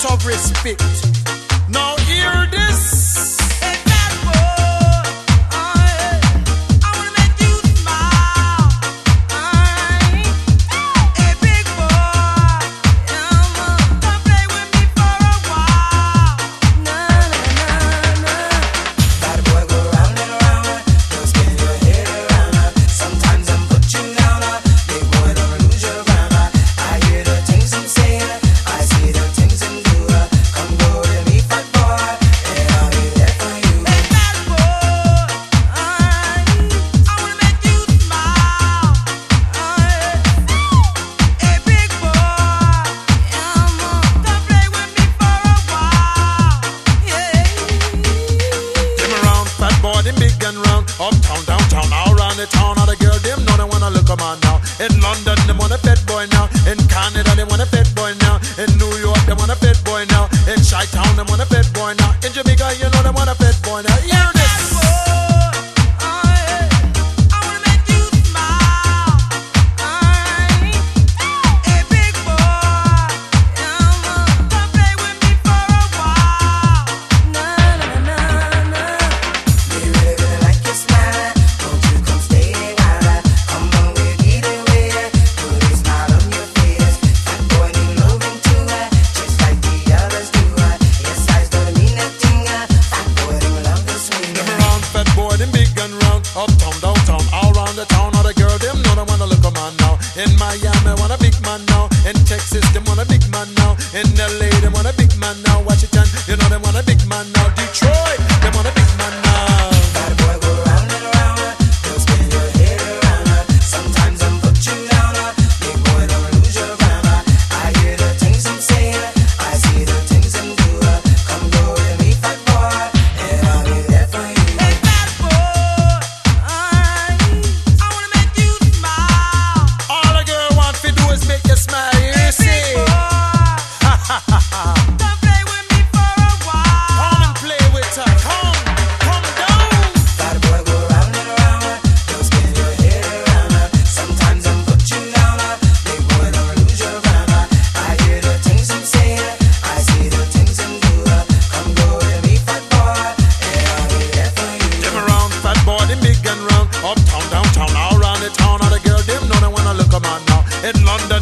of respect. Now hear this. Uptown, downtown, all around the town, all the girls, them know they wanna look a man now. In London, they want a fat boy now. In Canada, they want a fat boy now. In New York, they want a fat boy now. In Chi-Town, they want a fat boy now. In Jamaica, you know they want a fat boy now. Hear this. Uptown, downtown, all around the town, all the girls, them know they wanna look a man now. In Miami, want a big man now. In Texas, them want a big man now. In LA, they want a big man now. Washington, you know they want a big man now. Detroit, they want a big man now. Bad boy go round and round, don't spin your head around. Sometimes I'm put you down, big boy don't lose your ground. I hear the things I'm saying, I see the things I'm doing. Come go with me, fat boy, and I'll be there for you. Make you smile, you see. Don't play with me for a while. Come and play with her. Come down. Bad boy go round and round. Don't spin your head around. Sometimes I'm put you down. Big boy don't lose your ground. I hear the things I'm saying. I see the things I'm doing. Come go with me, fat boy, and I'll be there for you. Them around, fat boy, them big and round. Uptown, downtown, all around the town. All the girls, them know they wanna look a man now. In London,